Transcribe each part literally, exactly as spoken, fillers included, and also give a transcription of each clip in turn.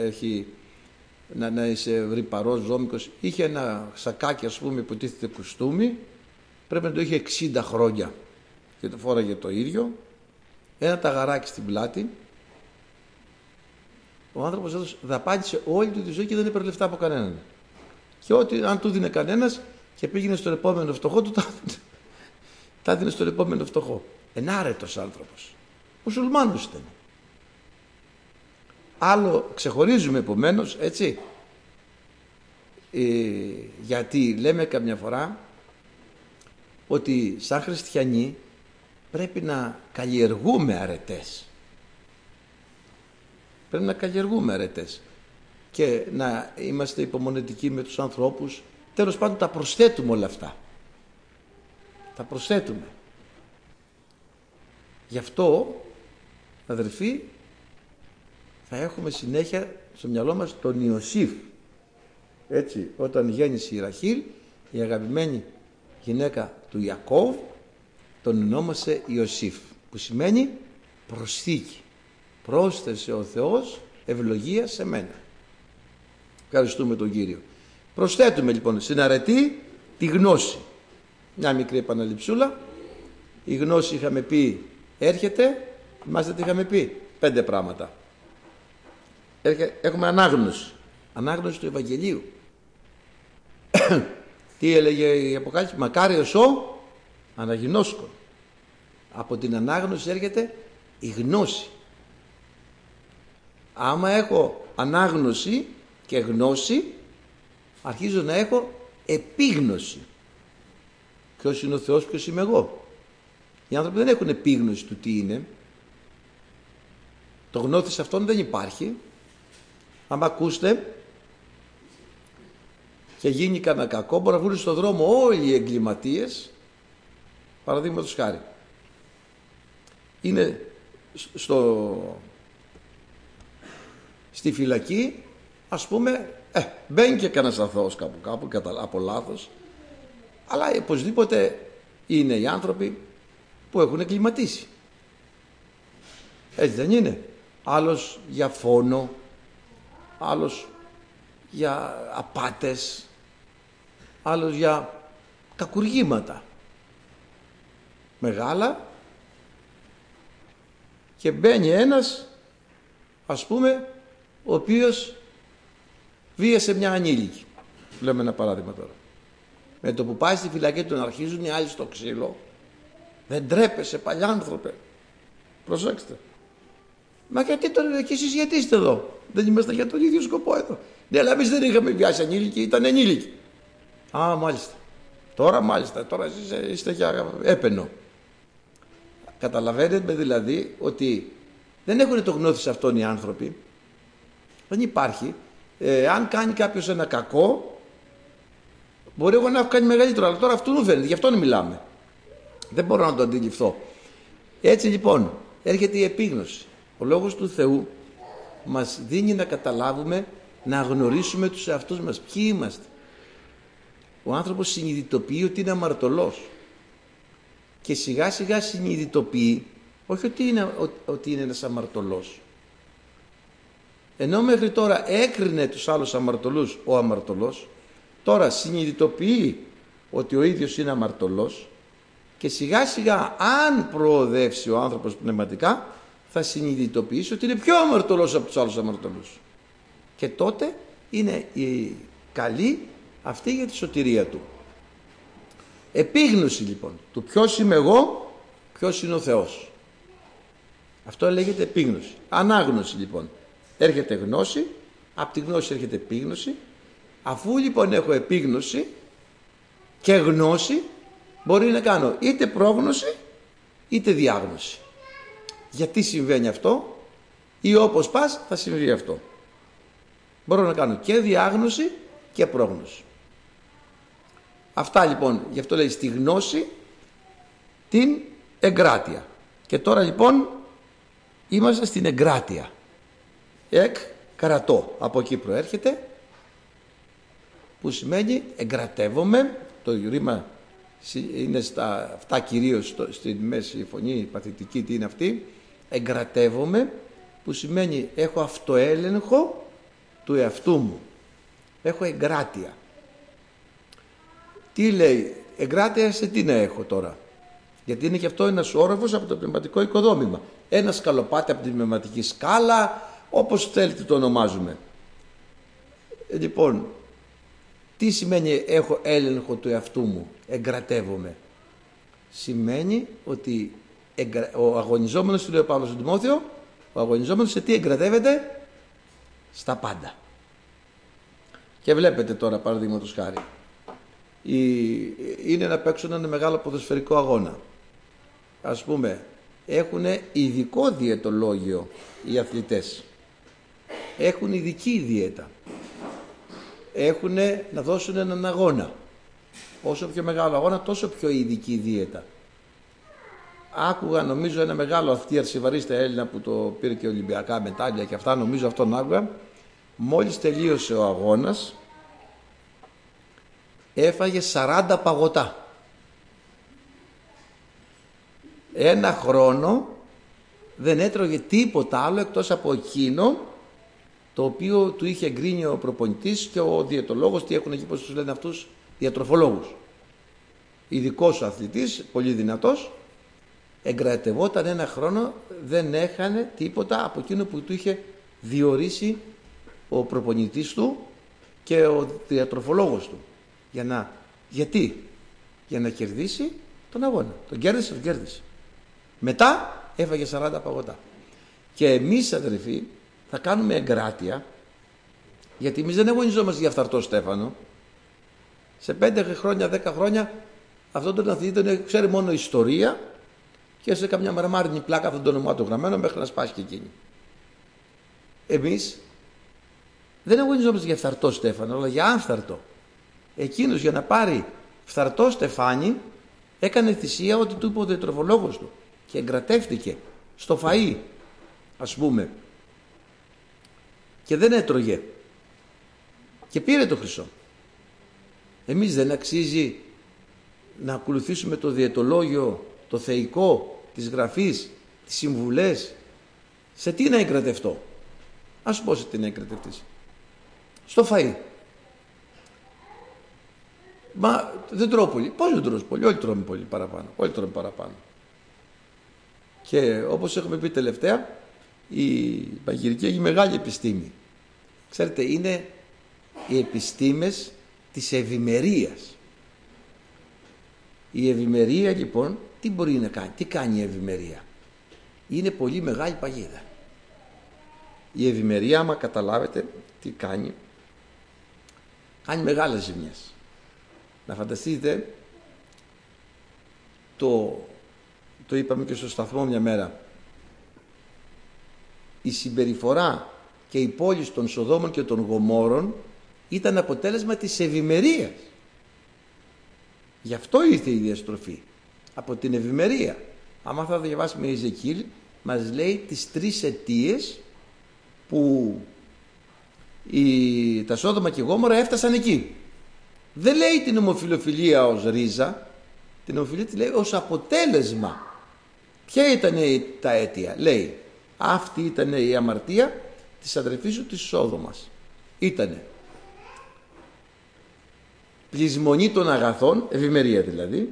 έχει, να, να είσαι ρυπαρός, ζώμικος. Είχε ένα σακάκι, ας πούμε, που τίθεται κουστούμι, πρέπει να το είχε εξήντα χρόνια και το φόραγε το ίδιο, ένα ταγαράκι στην πλάτη. Ο άνθρωπος αυτός δαπάνησε όλη του τη ζωή και δεν έπαιρνε λεφτά από κανέναν. Και ό,τι αν του δίνε κανένας και πήγαινε στον επόμενο φτωχό, του τα έδινε στον επόμενο φτωχό. Ενάρετος άνθρωπος. Μουσουλμάνος ήταν. Άλλο ξεχωρίζουμε επομένως, έτσι, ε, γιατί λέμε καμιά φορά ότι σαν χριστιανοί πρέπει να καλλιεργούμε αρετές. Πρέπει να καλλιεργούμε αρετές και να είμαστε υπομονετικοί με τους ανθρώπους. Τέλος πάντων τα προσθέτουμε όλα αυτά. Τα προσθέτουμε. Γι' αυτό, αδερφοί, θα έχουμε συνέχεια στο μυαλό μας τον Ιωσήφ. Έτσι, όταν γέννησε η Ραχήλ, η αγαπημένη γυναίκα του Ιακώβ, τον ονόμασε Ιωσήφ, που σημαίνει προσθήκη. Πρόσθεσε ο Θεός ευλογία σε μένα. Ευχαριστούμε τον Κύριο. Προσθέτουμε λοιπόν στην αρετή τη γνώση. Μια μικρή επαναληψούλα. Η γνώση είχαμε πει έρχεται. Θυμάστε τι είχαμε πει? Πέντε πράγματα. Έχουμε ανάγνωση. Ανάγνωση του Ευαγγελίου. Τι έλεγε η Αποκάλυψη? Μακάριος ο αναγινώσκων. Από την ανάγνωση έρχεται η γνώση. Άμα έχω ανάγνωση και γνώση, αρχίζω να έχω επίγνωση. Ποιος είναι ο Θεός, ποιος είμαι εγώ? Οι άνθρωποι δεν έχουν επίγνωση του τι είναι. Το γνώθις αυτόν δεν υπάρχει. Άμα ακούστε και γίνει κανένα κακό, μπορεί να βγουν στον δρόμο όλοι οι εγκληματίες. Παραδείγματος χάρη, είναι στο, στη φυλακή, ας πούμε, ε, μπαίνει και κανένας αθώος κάπου κάπου από λάθος, αλλά οπωσδήποτε είναι οι άνθρωποι που έχουν εγκληματίσει. Έτσι δεν είναι? Άλλος για φόνο, άλλος για απάτες, άλλος για κακουργήματα μεγάλα, και μπαίνει ένας, ας πούμε, ο οποίος βίασε μια ανήλικη. Λέμε ένα παράδειγμα τώρα. Με το που πάει στη φυλακή τον αρχίζουν οι άλλοι στο ξύλο. Δεν τρέπεσαι παλιάνθρωπε? Προσέξτε. Μα γιατί τώρα και εσείς γιατί είστε εδώ? Δεν είμαστε για τον ίδιο σκοπό εδώ? Ναι, αλλά εμείς δεν είχαμε βιάσει ανήλικη, ήταν ενήλικη. Α, μάλιστα. Τώρα μάλιστα, τώρα εσείς είστε για έπαινο. Καταλαβαίνετε δηλαδή ότι δεν έχουν το γνώθις αυτόν οι άνθρωποι. Δεν υπάρχει. Ε, αν κάνει κάποιος ένα κακό, μπορεί εγώ να έχω κάνει μεγαλύτερο, αλλά τώρα αυτού μου φαίνεται, γι' αυτόν μιλάμε. Δεν μπορώ να το αντιληφθώ. Έτσι λοιπόν έρχεται η επίγνωση. Ο λόγος του Θεού μας δίνει να καταλάβουμε, να γνωρίσουμε τους εαυτούς μας. Ποιοι είμαστε? Ο άνθρωπος συνειδητοποιεί ότι είναι αμαρτωλός και σιγά σιγά συνειδητοποιεί όχι ότι είναι, ότι είναι ένας αμαρτωλός, ενώ μέχρι τώρα έκρινε τους άλλους αμαρτωλούς ο αμαρτωλός, τώρα συνειδητοποιεί ότι ο ίδιος είναι αμαρτωλός και σιγά σιγά, αν προοδεύσει ο άνθρωπος πνευματικά, θα συνειδητοποιήσει ότι είναι πιο αμαρτωλός από τους άλλους αμαρτωλούς, και τότε είναι η καλή αυτή για τη σωτηρία του. Επίγνωση λοιπόν του ποιος είμαι εγώ, ποιος είναι ο Θεός. Αυτό λέγεται επίγνωση. Ανάγνωση λοιπόν. Έρχεται γνώση, από τη γνώση έρχεται επίγνωση. Αφού λοιπόν έχω επίγνωση και γνώση, μπορεί να κάνω είτε πρόγνωση είτε διάγνωση. Γιατί συμβαίνει αυτό? Ή όπως πας θα συμβεί αυτό. Μπορώ να κάνω και διάγνωση και πρόγνωση. Αυτά λοιπόν, γι' αυτό λέει στη γνώση την εγκράτεια. Και τώρα λοιπόν είμαστε στην εγκράτεια. Εκ κρατώ, από εκεί προέρχεται, που σημαίνει εγκρατεύομαι. Το ρήμα είναι στα αυτά κυρίως στην μέση φωνή παθητική. Τι είναι αυτή? Εγκρατεύομαι, που σημαίνει έχω αυτοέλεγχο του εαυτού μου. Έχω εγκράτεια. Τι λέει, εγκράτεια σε τι να έχω τώρα? Γιατί είναι και αυτό ένας όροφος από το πνευματικό οικοδόμημα. Ένα σκαλοπάτι από την πνευματική σκάλα, όπως θέλετε το ονομάζουμε. Ε, λοιπόν, τι σημαίνει έχω έλεγχο του εαυτού μου, εγκρατεύομαι? Σημαίνει ότι ο αγωνιζόμενος, του λέει ο Παύλος στον Τιμόθεο, ο αγωνιζόμενος σε τι εγκρατεύεται? Στα πάντα. Και βλέπετε τώρα, παραδείγματος χάρη, είναι να παίξουν ένα μεγάλο ποδοσφαιρικό αγώνα. Ας πούμε, έχουν ειδικό διαιτολόγιο οι αθλητές. Έχουν ειδική δίαιτα. Έχουν να δώσουν έναν αγώνα. Όσο πιο μεγάλο αγώνα, τόσο πιο ειδική δίαιτα. Άκουγα, νομίζω, ένα μεγάλο αυτή αρσιβαρίστα Έλληνα που το πήρε και Ολυμπιακά μετάλλια και αυτά, νομίζω αυτόν άκουγα. Μόλις τελείωσε ο αγώνας, έφαγε σαράντα παγωτά. Ένα χρόνο δεν έτρωγε τίποτα άλλο εκτός από εκείνο το οποίο του είχε εγκρίνει ο προπονητής και ο διαιτολόγος, τι έχουν εκεί, πώς τους λένε αυτούς, διατροφολόγους. Ειδικός αθλητής, πολύ δυνατός, εγκρατευόταν ένα χρόνο, δεν έχανε τίποτα από εκείνο που του είχε διορίσει ο προπονητής του και ο διατροφολόγος του. Για να, γιατί? Για να κερδίσει τον αγώνα. Τον κέρδισε, τον κέρδισε. Μετά έφαγε σαράντα παγωτά. Και εμείς, αδερφοί, θα κάνουμε εγκράτεια, γιατί εμείς δεν αγωνιζόμαστε για φθαρτό στέφανο. Σε πέντε χρόνια, δέκα χρόνια αυτόν τον αθλητή τον ξέρει μόνο ιστορία και σε καμιά μαρμάρινη πλάκα αυτόν τον όνομά του γραμμένο μέχρι να σπάσει και εκείνη. Εμείς δεν αγωνιζόμαστε για φθαρτό στέφανο, αλλά για άνθαρτο. Εκείνος για να πάρει φθαρτό στεφάνι έκανε θυσία ό,τι του είπε ο διατροφολόγος του και εγκρατεύτηκε στο φαΐ, ας πούμε, και δεν έτρωγε και πήρε το χρυσό. Εμείς δεν αξίζει να ακολουθήσουμε το διαιτολόγιο, το θεϊκό της Γραφής, τις συμβουλές? Σε τι να εγκρατευτώ? Ας σου πω σε τι να εγκρατευτείς. Στο φαΐ. Μα δεν τρώω πολύ. Πώς δεν τρώω πολύ? Όλοι τρώμε πολύ παραπάνω. Όλοι τρώμε παραπάνω. Και όπως έχουμε πει τελευταία, η μαγειρική έχει μεγάλη επιστήμη. Ξέρετε, είναι οι επιστήμες της ευημερίας. Η ευημερία λοιπόν τι μπορεί να κάνει? Τι κάνει η ευημερία? Είναι πολύ μεγάλη παγίδα. Η ευημερία, άμα καταλάβετε τι κάνει, κάνει μεγάλες ζημιές. Να φανταστείτε, το, το είπαμε και στο σταθμό μια μέρα, η συμπεριφορά και η πόλη των Σοδόμων και των Γομόρων ήταν αποτέλεσμα της ευημερίας. Γι' αυτό ήρθε η διαστροφή, από την ευημερία. Άμα θα διαβάσουμε Ιεζεκίελ, μας λέει τις τρεις αιτίες που η, τα Σόδομα και Γόμορα έφτασαν εκεί. Δεν λέει την ομοφιλοφιλία ως ρίζα, την ομοφιλία τη λέει ως αποτέλεσμα. Ποια ήταν τα αίτια? Λέει, αυτή ήταν η αμαρτία της αδερφής σου της Σόδομας. Ήτανε πλεισμονή των αγαθών, ευημερία δηλαδή,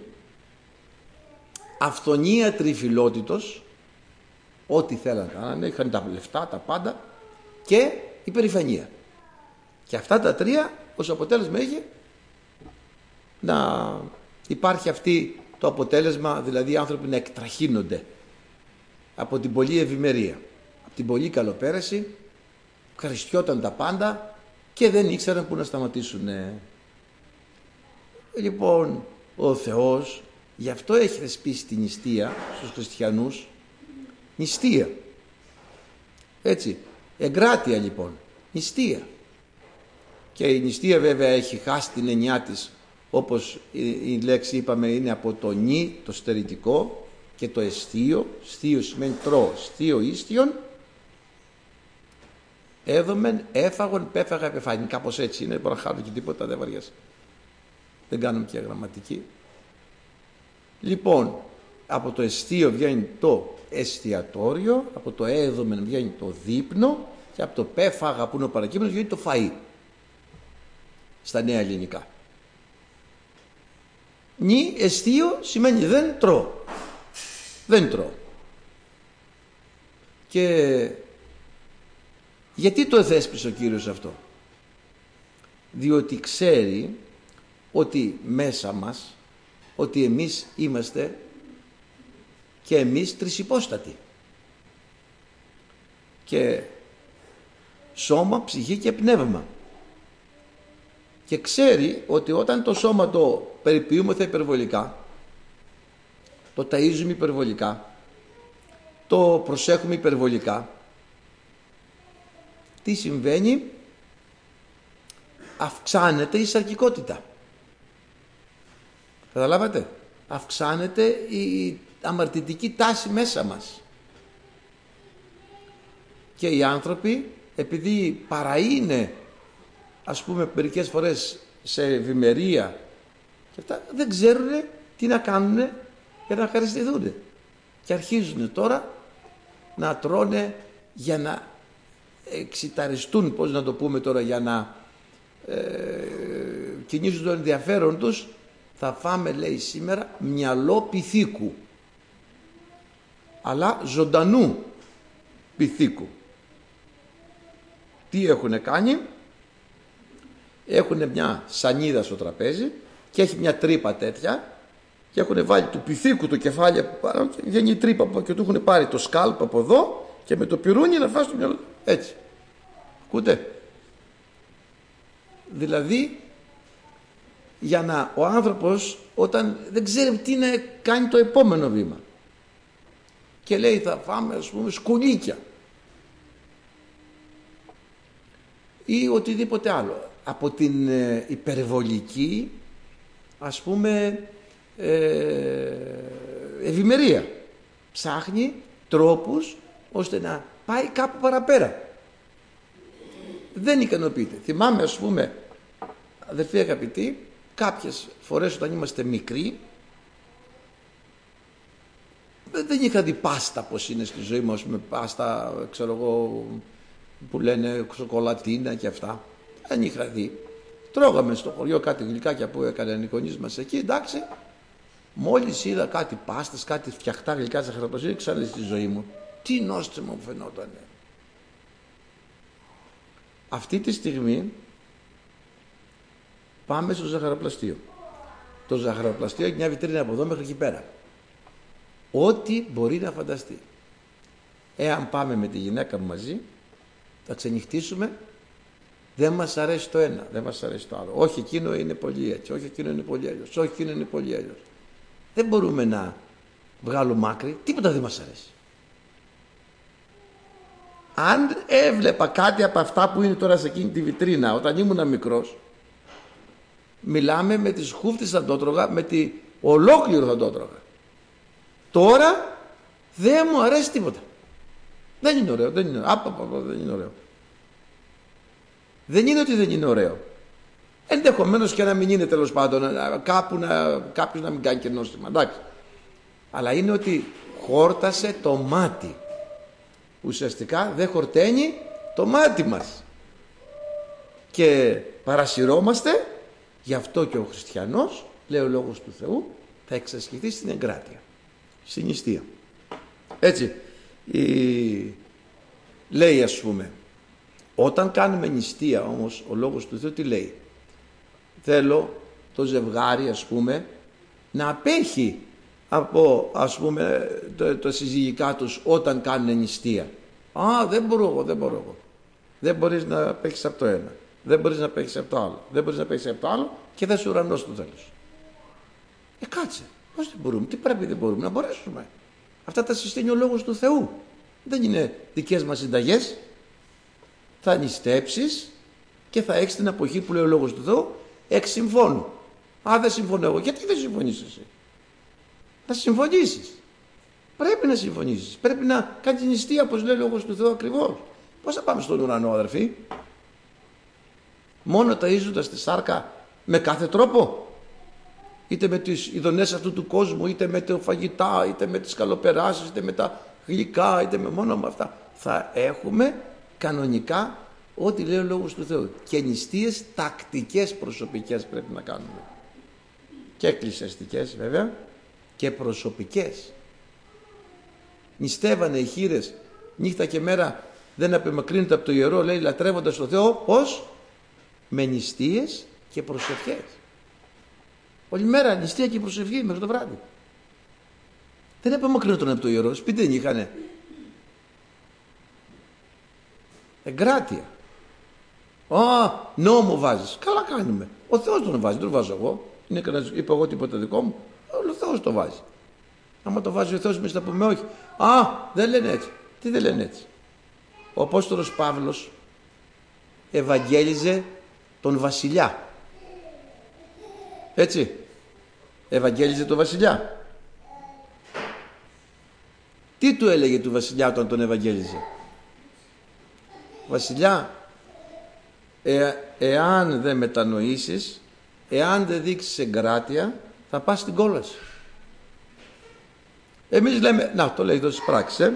αυθονία τριφυλότητος, ό,τι θέλαν κάνανε, είχαν τα λεφτά, τα πάντα, και υπερηφανία. Και αυτά τα τρία ως αποτέλεσμα είχε να υπάρχει αυτή το αποτέλεσμα, δηλαδή οι άνθρωποι να εκτραχύνονται από την πολλή ευημερία, από την πολλή καλοπέραση, ευχαριστιόταν τα πάντα και δεν ήξεραν πού να σταματήσουν. Λοιπόν, ο Θεός γι' αυτό έχει θεσπίσει την νηστεία στους χριστιανούς, νηστεία, έτσι, εγκράτεια λοιπόν, νηστεία. Και η νηστεία βέβαια έχει χάσει την εννιά της, όπως η λέξη είπαμε είναι από το νη, το στερητικό, και το εστίο. Στίο σημαίνει τρώω, στίο ίστιον, έδωμεν, έφαγον, πέφαγα, επεφάνει. Κάπως έτσι είναι, δεν μπορώ να χάνω και τίποτα, δεν βαριέσαι. Δεν κάνουμε και γραμματική. Λοιπόν, από το εστίο βγαίνει το εστιατόριο, από το έδωμεν βγαίνει το δείπνο Και από το πε φάγα που είναι ο παρακείμενος βγαίνει το φαΐ στα νέα ελληνικά. Νη εστίο σημαίνει δεν τρώω. Δεν τρώω. Και γιατί το θέσπισε ο Κύριος αυτό? Διότι ξέρει ότι μέσα μας, ότι εμείς είμαστε και εμείς τρισυπόστατοι. Και σώμα, ψυχή και πνεύμα. Και ξέρει ότι όταν το σώμα το περιποιούμεθα υπερβολικά, το ταΐζουμε υπερβολικά, το προσέχουμε υπερβολικά, τι συμβαίνει? Αυξάνεται η σαρκικότητα. Καταλάβατε? Αυξάνεται η αμαρτητική τάση μέσα μας. Και οι άνθρωποι, επειδή παραείνε, ας πούμε, μερικές φορές σε ευημερία και αυτά, δεν ξέρουν τι να κάνουν για να ευχαριστηθούν. Και αρχίζουν τώρα να τρώνε για να εξιταριστούν, πώς να το πούμε τώρα, για να ε, κινήσουν το ενδιαφέρον τους. Θα φάμε, λέει, σήμερα μυαλό πυθίκου, αλλά ζωντανού πυθίκου. Τι έχουνε κάνει? Έχουνε μια σανίδα στο τραπέζι και έχει μια τρύπα τέτοια και έχουνε βάλει του πυθίκου το κεφάλι από πάνω και βγαίνει η τρύπα και του έχουν πάρει το σκάλπ από εδώ και με το πυρούνι να φας το μυαλό. Έτσι. Ακούτε? Δηλαδή, για να ο άνθρωπος όταν δεν ξέρει τι να κάνει το επόμενο βήμα και λέει θα φάμε, ας πούμε, σκουλίκια ή οτιδήποτε άλλο, από την ε, υπερβολική, ας πούμε, ε, ευημερία, ψάχνει τρόπους ώστε να πάει κάπου παραπέρα. Δεν ικανοποιείται. Θυμάμαι, ας πούμε, αδερφοί αγαπητοί, κάποιες φορές όταν είμαστε μικροί δεν είχα δει πάστα πως είναι στη ζωή μου, ας πούμε, πάστα, ξέρω εγώ, που λένε σοκολατίνα και αυτά. Δεν είχα δει. Τρώγαμε στο χωριό κάτι γλυκάκια που έκαναν οι γονείς μας εκεί, εντάξει. Μόλις είδα κάτι πάστες, κάτι φτιαχτά γλυκά ζαχαροπλαστεία, ξανά στη ζωή μου. Τι νόστιμο μου φαινότανε. Αυτή τη στιγμή πάμε στο ζαχαροπλαστείο. Το ζαχαροπλαστείο έχει μια βιτρίνα από εδώ μέχρι εκεί πέρα. Ό,τι μπορεί να φανταστεί. Εάν πάμε με τη γυναίκα μου μαζί, θα ξενυχτήσουμε, δεν μας αρέσει το ένα, δεν μας αρέσει το άλλο. Όχι, εκείνο είναι πολύ έτσι, όχι, εκείνο είναι πολύ αλλιώς, όχι, εκείνο είναι πολύ αλλιώς. Δεν μπορούμε να βγάλουμε άκρη, τίποτα δεν μας αρέσει. Αν έβλεπα κάτι από αυτά που είναι τώρα σε εκείνη τη βιτρίνα, όταν ήμουν μικρός, μιλάμε με τις χούφτες θα το τρώγα, με τη ολόκληρο θα το τρώγα. Τώρα δεν μου αρέσει τίποτα. Δεν είναι ωραίο, δεν είναι ωραίο. Άπα, δεν είναι ωραίο. Δεν είναι ότι δεν είναι ωραίο. Ενδεχομένως και να μην είναι, τέλος πάντων, κάπου να, κάποιος να μην κάνει και νόστιμα, εντάξει. Αλλά είναι ότι χόρτασε το μάτι. Ουσιαστικά δεν χορταίνει το μάτι μας. Και παρασυρώμαστε, γι' αυτό και ο χριστιανός, λέει ο Λόγος του Θεού, θα εξασκηθεί στην εγκράτεια, στην νηστεία. Έτσι, η... λέει, ας πούμε, όταν κάνουμε νηστεία όμως, ο Λόγος του Θεού τι λέει? Θέλω το ζευγάρι, ας πούμε, να απέχει από, ας πούμε, το, το συζυγικά τους όταν κάνουν νηστεία. Α, δεν μπορώ εγώ, δεν μπορώ εγώ. Δεν μπορείς να απέχεις από το ένα, δεν μπορείς να απέχεις από το άλλο, δεν μπορείς να απέχεις από το άλλο και θα σου ουρανώσει το τέλος. Ε, κάτσε, πώς δεν μπορούμε, τι πρέπει δεν μπορούμε, να μπορέσουμε. Αυτά τα συστήνει ο Λόγος του Θεού. Δεν είναι δικές μας συνταγές. Θα νηστέψεις και θα έχεις την αποχή που λέει ο Λόγος του Θεού εξ συμφώνου. Α, δεν συμφωνώ εγώ. Γιατί δεν συμφωνείς εσύ? Να συμφωνήσεις. Πρέπει να συμφωνήσεις. Πρέπει να κάνεις νηστεία, όπως λέει ο Λόγος του Θεού ακριβώς. Πώς θα πάμε στον ουρανό, αδερφοί? Μόνο ταΐζοντας τη σάρκα με κάθε τρόπο? Είτε με τις ειδονές αυτού του κόσμου, είτε με τα φαγητά, είτε με τις καλοπεράσεις, είτε με τα γλυκά, είτε με μόνο με αυτά. Θα έχουμε κανονικά ό,τι λέει ο Λόγος του Θεού. Και νηστείες τακτικές προσωπικές πρέπει να κάνουμε. Και εκκλησιαστικές βέβαια και προσωπικές. Νηστεύανε οι χήρες νύχτα και μέρα, δεν απομακρύνονται από το ιερό, λέει, λατρεύοντας τον Θεό. Πώς? Με νηστείες και προσευχές. Όλη μέρα νηστεία και προσευχή μέχρι το βράδυ. Δεν απομακρύνονταν από το ιερό. Σπίτι δεν είχανε. Εγκράτεια. Α, νόμο βάζεις. Καλά κάνουμε. Ο Θεός τον βάζει, δεν τον βάζω εγώ. Είναι κανένας, είπα εγώ τίποτα δικό μου. Ο Θεός το βάζει. Άμα το βάζει ο Θεός, εμείς θα πούμε όχι. Α, δεν λένε έτσι. Τι δεν λένε έτσι? Ο Απόστολος Παύλος ευαγγέλιζε τον βασιλιά. Έτσι. Ευαγγέλιζε τον βασιλιά. Τι του έλεγε του βασιλιά όταν τον ευαγγέλιζε? Βασιλιά, ε, εάν δεν μετανοήσεις, εάν δεν δείξεις εγκράτεια, θα πας στην κόλαση. Εμείς λέμε, να το λέει εδώ στις πράξεις, ε.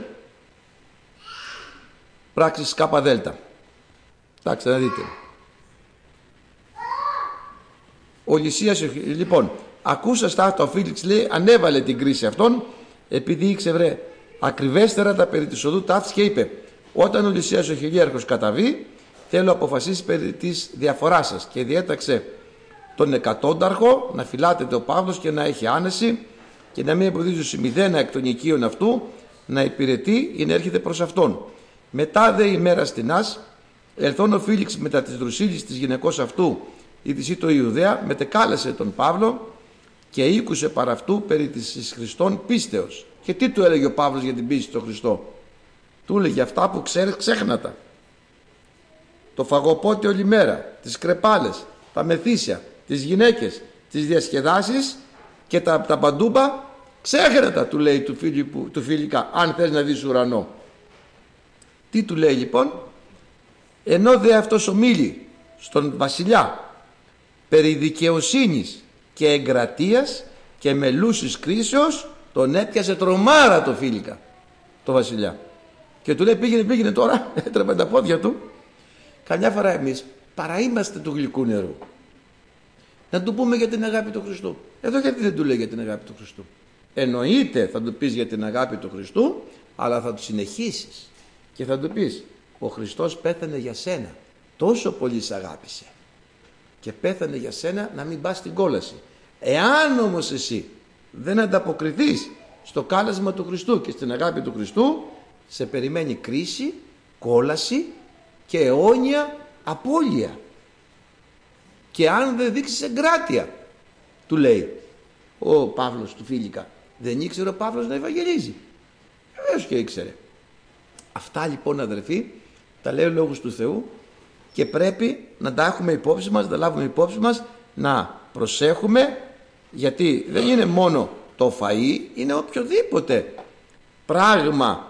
Πράξεις κάπα δέλτα. Εντάξει, να δείτε. Ο Λυσίας, λοιπόν, ακούσας τα, ο Φίλιξ λέει, ανέβαλε την κρίση αυτών, επειδή ήξερε βρε, ακριβέστερα τα περί της οδού ταύτης και είπε, όταν ο Λυσίας ο χιλίαρχος καταβεί, θέλω να αποφασίσει περί της διαφοράς σας, και διέταξε τον εκατόνταρχο να φυλάτεται ο Παύλος και να έχει άνεση και να μην αποδίδει μηδένα εκ των οικείων αυτού, να υπηρετεί ή να έρχεται προς αυτόν. Μετά δε ημέρα στινάς, ελθόν ο Φίλιξ μετά της δρουσίλης της γυναικός αυτού, η της το Ιουδαία, μετεκάλεσε τον Παύλο και ήκουσε παρά αυτού περί της Χριστόν πίστεως. Και τι του έλεγε ο Παύλος για την πίστη στον Χριστό? Του έλεγε αυτά που ξέρεις, ξέχνατα. Το φαγοπότη όλη μέρα, τις κρεπάλες, τα μεθύσια, τις γυναίκες, τις διασκεδάσεις και τα, τα παντούμπα, ξέχρατα, του λέει του, Φίλιππου, του Φίλικα, αν θες να δεις ουρανό. Τι του λέει λοιπόν? Ενώ δε αυτός ομίλει στον βασιλιά περί δικαιοσύνης και εγκρατείας και μελούσης κρίσεως, τον έπιασε τρομάρα το Φίλικα, το βασιλιά. Και του λέει πήγαινε, πήγαινε τώρα, έτρεπε τα πόδια του. Καμιά φορά εμείς παραείμαστε του γλυκού νερού. Να του πούμε για την αγάπη του Χριστού. Εδώ γιατί δεν του λέει για την αγάπη του Χριστού? Εννοείται θα του πεις για την αγάπη του Χριστού, αλλά θα του συνεχίσεις και θα του πεις, ο Χριστός πέθανε για σένα, τόσο πολύ σ' αγάπησε και πέθανε για σένα να μην πας στην κόλαση. Εάν όμως εσύ δεν ανταποκριθείς στο κάλεσμα του Χριστού και στην αγάπη του Χριστού, σε περιμένει κρίση, κόλαση και αιώνια απώλεια. Και αν δεν δείξεις εγκράτεια, του λέει ο Παύλος του Φίλικα. Δεν ήξερε ο Παύλος να ευαγγελίζει? Βεβαίως και ήξερε. Αυτά λοιπόν, αδερφοί, τα λέει ο Λόγος του Θεού και πρέπει να τα έχουμε υπόψη μας, να τα λάβουμε υπόψη μας, να προσέχουμε, γιατί δεν είναι μόνο το φαΐ, είναι οποιοδήποτε πράγμα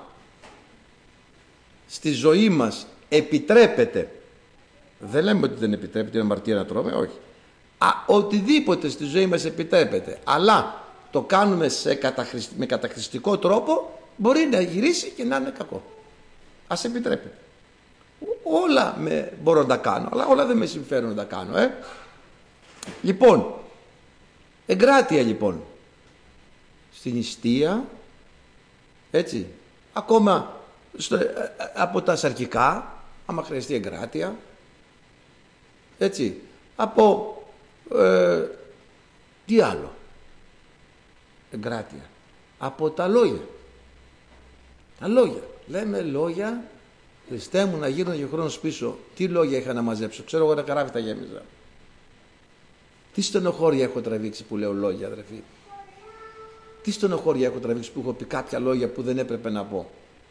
στη ζωή μας επιτρέπεται. Δεν λέμε ότι δεν επιτρέπεται, είναι αμαρτία να τρώμε, όχι. Α, οτιδήποτε στη ζωή μας επιτρέπεται, αλλά το κάνουμε σε καταχρησ... με καταχρηστικό τρόπο, μπορεί να γυρίσει και να είναι κακό. Ας επιτρέπεται. Όλα με... μπορώ να τα κάνω, αλλά όλα δεν με συμφέρουν να τα κάνω. Ε. Λοιπόν, εγκράτεια λοιπόν. Στην νηστεία, έτσι, ακόμα στο... από τα σαρκικά, άμα χρειαστεί εγκράτεια, έτσι, από ε, τι άλλο? Εγκράτεια. Από τα λόγια. Τα λόγια. Λέμε λόγια, Χριστέ μου να γύρω και χρόνος πίσω. Τι λόγια είχα να μαζέψω? Ξέρω εγώ, ένα καράβι τα γέμιζα. Τι στενοχώρια έχω τραβήξει που λέω λόγια, αδερφοί. Τι στενοχώρια έχω τραβήξει που έχω πει κάποια λόγια που δεν έπρεπε να πω.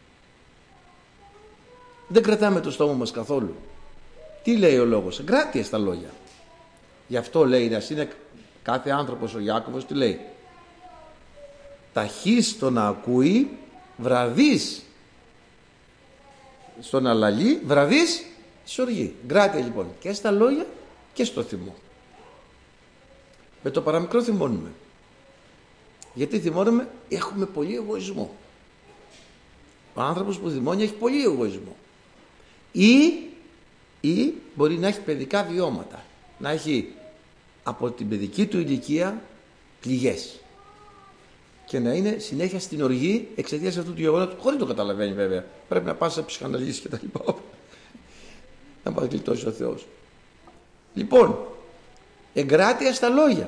Δεν κρατάμε το στόμα μας καθόλου. Τι λέει ο λόγος? Εγκράτεια στα λόγια. Γι' αυτό λέει, να είναι κάθε άνθρωπος, ο Ιάκωβος τι λέει? Ταχύς στο να ακούει, βραδύς στο να λαλεί, βραδύς στη οργή. Εγκράτεια λοιπόν και στα λόγια και στο θυμό. Με το παραμικρό θυμώνουμε. Γιατί θυμώνουμε? Έχουμε πολύ εγωισμό. Ο άνθρωπος που θυμώνει έχει πολύ εγωισμό. Ή, ή μπορεί να έχει παιδικά βιώματα, να έχει από την παιδική του ηλικία πληγές και να είναι συνέχεια στην οργή εξαιτίας αυτού του γεγονότος, χωρίς το καταλαβαίνει βέβαια. Πρέπει να πας σε ψυχαναλύση και τα λοιπά, να μας γλιτώσει ο Θεός. Λοιπόν, εγκράτεια στα λόγια.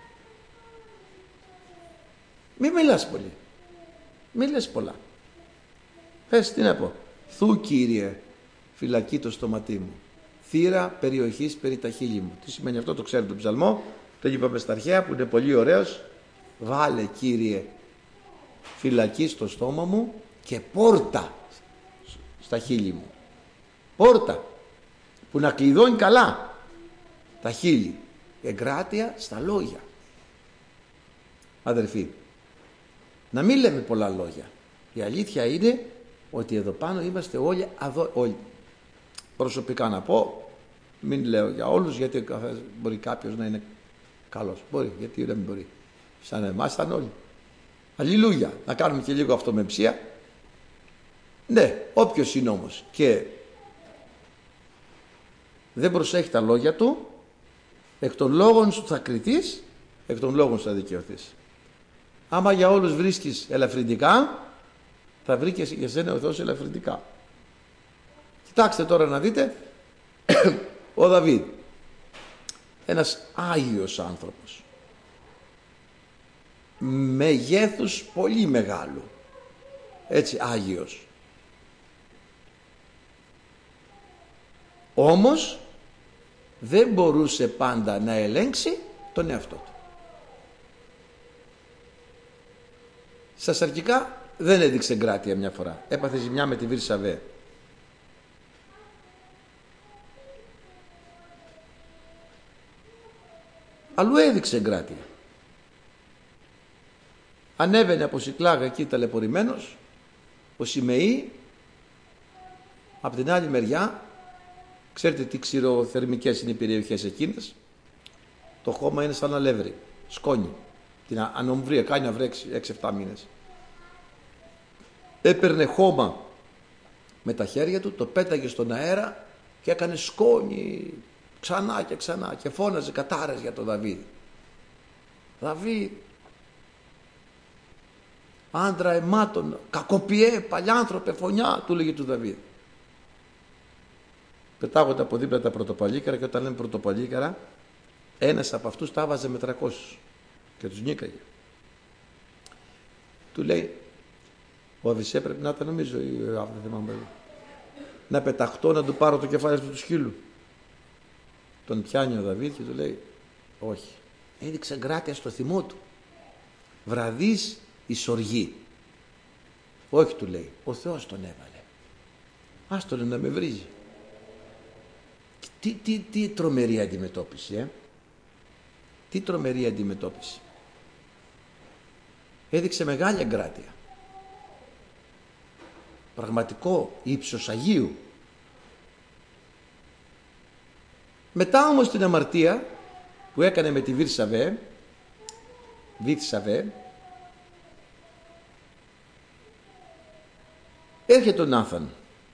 Μην μιλάς πολύ, μην λες πολλά. Πες, τι να πω, Θου Κύριε φυλακή το στόματί μου, θύρα περιοχής περί τα χείλη μου. Τι σημαίνει αυτό, το ξέρετε τον ψαλμό, το είπαμε στα αρχαία που είναι πολύ ωραίος. Βάλε Κύριε φυλακή στο στόμα μου και πόρτα στα χείλη μου. Πόρτα που να κλειδώνει καλά τα χείλη. Εγκράτεια στα λόγια. Αδερφοί, να μην λέμε πολλά λόγια. Η αλήθεια είναι ότι εδώ πάνω είμαστε όλοι, αδο... όλοι. Προσωπικά να πω, μην λέω για όλους, γιατί μπορεί κάποιος να είναι καλός. Μπορεί, γιατί δεν μπορεί. Σαν εμάς ήταν όλοι. Αλληλούια. Να κάνουμε και λίγο αυτομεψία. Ναι, όποιος είναι όμως και δεν προσέχει τα λόγια του, εκ των λόγων σου θα κριθείς, εκ των λόγων σου θα δικαιωθείς. Άμα για όλους βρίσκεις ελαφρυντικά, θα βρει και για σένα ο Θεός ελαφρυντικά. Κοιτάξτε τώρα να δείτε, ο Δαβίδ, ένας Άγιος άνθρωπος, μεγέθους πολύ μεγάλου, έτσι Άγιος. Όμως δεν μπορούσε πάντα να ελέγξει τον εαυτό του. Στα σαρκικά δεν έδειξε εγκράτεια μια φορά. Έπαθε ζημιά με τη Βυρσαβέ. Αλλού έδειξε εγκράτεια. Ανέβαινε από Σικλάγα εκεί ταλαιπωρημένος, ο Σιμεή από την άλλη μεριά. Ξέρετε τι ξηροθερμικές είναι οι περιοχές εκείνες. Το χώμα είναι σαν αλεύρι, σκόνη. Την ανομβρία κάνει να βρέξει έξι εφτά μήνες. Έπαιρνε χώμα με τα χέρια του, το πέταγε στον αέρα και έκανε σκόνη ξανά και ξανά και φώναζε κατάρες για τον Δαβίδ. Δαβίδ, άντρα αιμάτων, κακοποιέ, παλιάνθρωπε, φωνιά, του λέγει του Δαβίδ. Πετάγονται από δίπλα τα πρωτοπαλίκαρα και όταν λέμε πρωτοπαλίκαρα, ένας από αυτούς τα βάζε με τριακόσιους και τους νίκαγε. Του λέει, ο Αβυσέ πρέπει να ήταν, νομίζω, ή δεν θυμάμαι, να πεταχτώ να του πάρω το κεφάλι του του σκύλου. Τον πιάνει ο Δαβίδ και του λέει, όχι, έδειξε εγκράτεια στο θυμό του. Βραδείς η σοργή. Όχι, του λέει, ο Θεός τον έβαλε. Άστον να με βρίζει. Τι, τι, τι τρομερή αντιμετώπιση, ε? Τι τρομερή αντιμετώπιση. Έδειξε μεγάλη εγκράτεια. Πραγματικό ύψος Αγίου. Μετά όμως την αμαρτία που έκανε με τη Βυρσαβέ, Βυρσαβέ, έρχεται ο Νάθαν.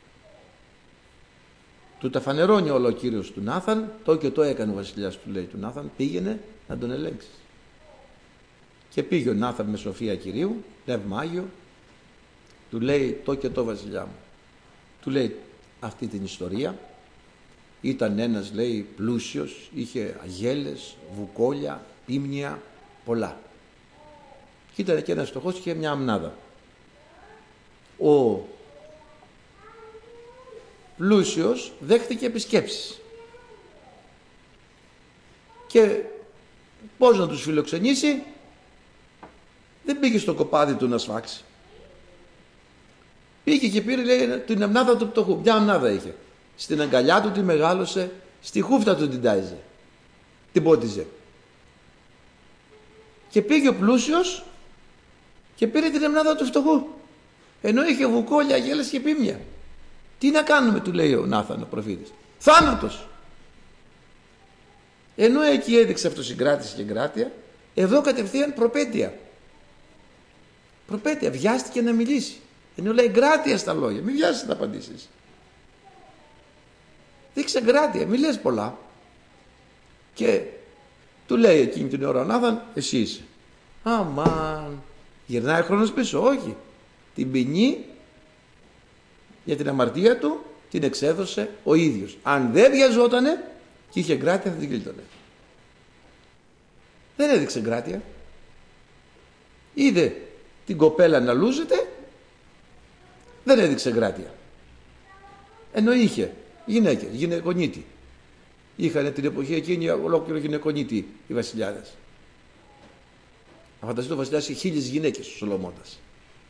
Του τα φανερώνει όλο ο Κύριος του Νάθαν, το και το έκανε ο βασιλιάς του, λέει του Νάθαν, πήγαινε να τον ελέγξεις. Και πήγε ο Νάθαν με σοφία Κυρίου, πνεύμα Άγιο, του λέει το και το βασιλιά μου. Του λέει αυτή την ιστορία. Ήταν ένας, λέει, πλούσιος, είχε αγέλες, βουκόλια, πίμνια, πολλά. Και ήταν και ένας φτωχός και είχε μια αμνάδα. Ο πλούσιος δέχτηκε επισκέψεις. Και πώς να τους φιλοξενήσει, δεν πήγε στο κοπάδι του να σφάξει. Πήγε και πήρε, λέει, την αμνάδα του πτωχού. Μια αμνάδα είχε. Στην αγκαλιά του τη μεγάλωσε, στη χούφτα του την τάιζε. Την πότιζε. Και πήγε ο πλούσιος και πήρε την αμνάδα του φτωχού. Ενώ είχε βουκόλια, αγέλες και πίμνια. Τι να κάνουμε, του λέει ο Νάθαν ο προφήτης. Θάνατος. Ενώ εκεί έδειξε αυτοσυγκράτηση και εγκράτεια, εδώ κατευθείαν προπέτεια. Προπέτεια, βιάστηκε να μιλήσει. Ενώ λέει εγκράτεια στα λόγια, μην βιάζεσαι να απαντήσεις. Δείξε εγκράτεια, μη λες πολλά. Και του λέει εκείνη την ώρα ο Νάθαν, εσύ είσαι. Αμάν. Γυρνάει ο χρόνος πίσω, όχι. Την ποινή για την αμαρτία του την εξέδωσε ο ίδιος. Αν δεν βιαζότανε και είχε εγκράτεια θα την κλείτωνε. Δεν έδειξε εγκράτεια. Είδε την κοπέλα να λούζεται, δεν έδειξε εγκράτεια. Ενώ είχε γυναίκες, γυναικονίτη. Είχαν την εποχή εκείνη ολόκληρο γυναικονίτη οι βασιλιάδες. Να φανταστείτε ο βασιλιάς είχε χίλιες γυναίκες ο Σολομώντας.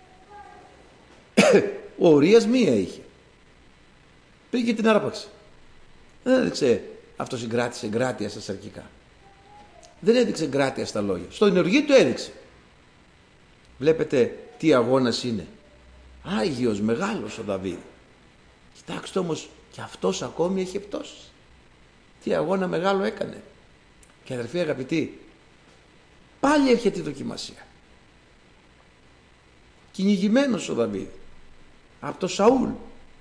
Ο Ουρίας μία είχε. Πήγε και την άρπαξε. Δεν έδειξε αυτοσυγκράτηση, εγκράτεια στα σαρκικά. Δεν έδειξε εγκράτεια στα λόγια. Στον ενεργή του έδειξε. Βλέπετε τι αγώνας είναι. Άγιος, μεγάλος ο Δαβίδ. Κοιτάξτε όμως, και αυτός ακόμη έχει πτώσεις. Τι αγώνα μεγάλο έκανε. Και αδερφοί αγαπητοί, πάλι έρχεται η δοκιμασία. Κυνηγημένος ο Δαβίδ από το Σαούλ.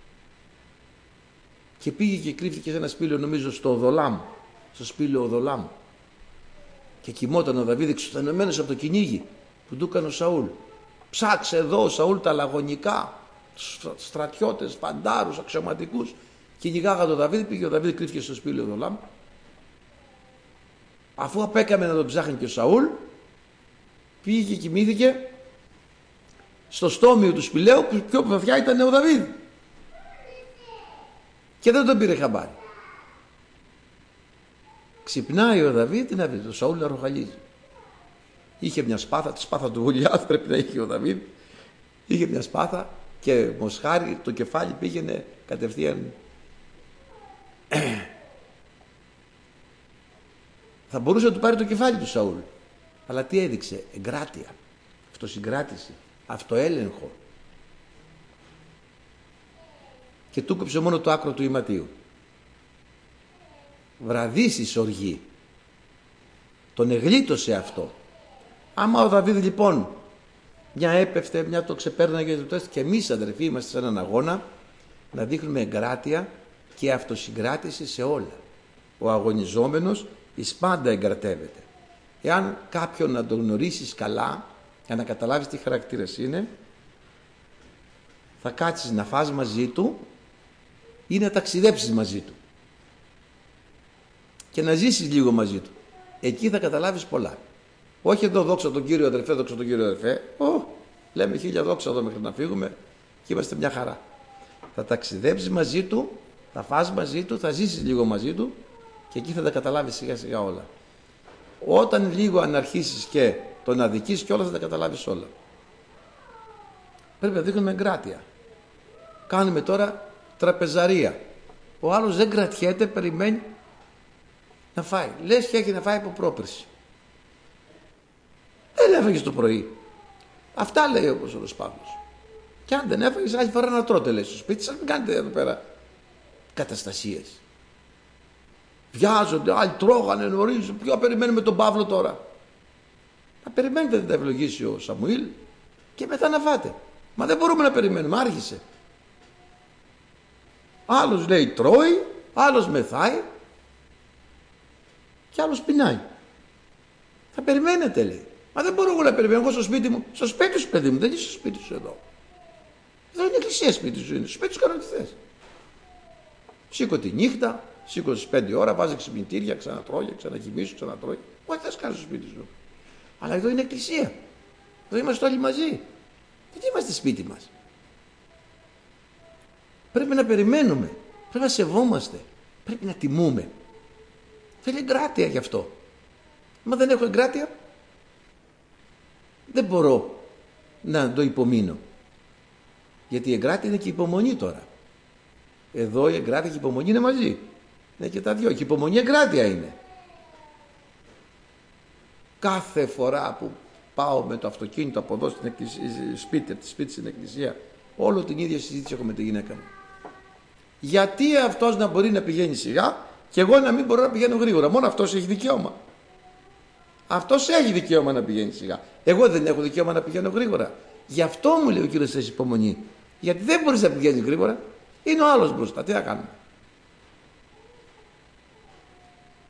Και πήγε και κρύφτηκε σε ένα σπήλαιο, νομίζω στο Οδολάμ, στο σπήλαιο Οδολάμ. Και κοιμόταν ο Δαβίδ εξουθενωμένος από το κυνήγι που του έκανε ο Σαούλ. Ψάξε εδώ ο Σαούλ τα λαγωνικά, στρατιώτες, φαντάρους, αξιωματικούς. Κυνηγάγα τον Δαβίδ, πήγε ο Δαβίδ, κρύφτηκε στο σπήλαιο Οδολάμ. Αφού απέκαμε να τον ψάχνει και ο Σαούλ, πήγε και κοιμήθηκε στο στόμιο του σπηλαίου που πιο βαθιά ήταν ο Δαβίδ. Και δεν τον πήρε χαμπάρι. Ξυπνάει ο Δαβίδ, τι να δει, το Σαούλ να ροχαλίζει. Είχε μια σπάθα, τη σπάθα του Γολιάθ πρέπει να είχε ο Δαβίδ. Είχε μια σπάθα και μοσχάρι, το κεφάλι πήγαινε κατευθείαν. Θα μπορούσε να του πάρει το κεφάλι του Σαούλ. Αλλά τι έδειξε? Εγκράτεια, αυτοσυγκράτηση, αυτοέλεγχο. Και του κόψε μόνο το άκρο του ηματίου. Βραδύσεις οργή. Τον εγλίτωσε αυτό. Άμα ο Δαβίδ λοιπόν μια έπεφτε, μια το ξεπέρναγε, και εμείς αδερφοί είμαστε σε έναν αγώνα να δείχνουμε εγκράτεια και αυτοσυγκράτηση σε όλα. Ο αγωνιζόμενος εις πάντα εγκρατεύεται. Εάν κάποιον να τον γνωρίσεις καλά, για να καταλάβεις τι χαρακτήρας είναι, θα κάτσεις να φας μαζί του ή να ταξιδέψεις μαζί του και να ζήσεις λίγο μαζί του. Εκεί θα καταλάβεις πολλά. Όχι εδώ δόξα τον Κύριο αδερφέ, δόξα τον Κύριο αδερφέ. Ω, λέμε χίλια δόξα εδώ μέχρι να φύγουμε και είμαστε μια χαρά. Θα ταξιδέψεις μαζί του, θα φας μαζί του, θα ζήσεις λίγο μαζί του και εκεί θα τα καταλάβεις σιγά σιγά όλα. Όταν λίγο αν αρχίσεις και τον αδικείς και όλα θα τα καταλάβεις όλα. Πρέπει να δείχνουμε εγκράτεια. Κάνουμε τώρα τραπεζαρία. Ο άλλος δεν κρατιέται, περιμένει να φάει. Λες και έχει να φάει από πρόπερση. Δεν έφαγες το πρωί. Αυτά λέει ο Απόστολος Παύλος. Και αν δεν έφαγες, άλλη φορά να τρώτε, λέει στο σπίτι σας. Μην κάνετε εδώ πέρα καταστασίες. Βιάζονται, άλλοι τρώγανε νωρίς. Ποιο περιμένουμε τον Παύλο τώρα? Να περιμένετε να τα ευλογήσει ο Σαμουήλ και μετά να φάτε. Μα δεν μπορούμε να περιμένουμε, άργησε. Άλλος λέει τρώει, άλλος μεθάει και άλλος πεινάει. Θα περιμένετε, λέει. Μα δεν μπορώ εγώ να περιμένω, εγώ στο σπίτι μου. Στο σπίτι σου, παιδί μου, δεν είσαι στο σπίτι σου εδώ. Εδώ είναι εκκλησία, σπίτι σου είναι. Στο σπίτι σου κάνω τι θες. Σήκω τη νύχτα, σήκω στις πέντε ώρα, βάζει ξυπνητήρια, ξανατρώγει, ξανακοιμήσου, ξανατρώγει. Ό,τι θες κάνεις στο σπίτι σου. Αλλά εδώ είναι εκκλησία. Εδώ είμαστε όλοι μαζί. Δεν είμαστε σπίτι μας. Πρέπει να περιμένουμε. Πρέπει να σεβόμαστε. Πρέπει να τιμούμε. Θέλει εγκράτεια γι' αυτό. Μα δεν έχω εγκράτεια, δεν μπορώ να το υπομείνω. Γιατί η εγκράτεια είναι και η υπομονή τώρα. Εδώ η εγκράτεια και η υπομονή είναι μαζί. Είναι και τα δυο. Και η υπομονή εγκράτεια είναι. Κάθε φορά που πάω με το αυτοκίνητο από εδώ στην εκκλησία, σπίτι, από τη σπίτι στην εκκλησία, όλο την ίδια συζήτηση έχω με τη γυναίκα μου. Γιατί αυτός να μπορεί να πηγαίνει σιγά και εγώ να μην μπορώ να πηγαίνω γρήγορα? Μόνο αυτός έχει δικαίωμα. Αυτός έχει δικαίωμα να πηγαίνει σιγά. Εγώ δεν έχω δικαίωμα να πηγαίνω γρήγορα. Γι' αυτό μου λέει ο Κύριος θες υπομονή. Γιατί δεν μπορείς να πηγαίνεις γρήγορα. Είναι ο άλλος μπροστά. Τι θα κάνουμε?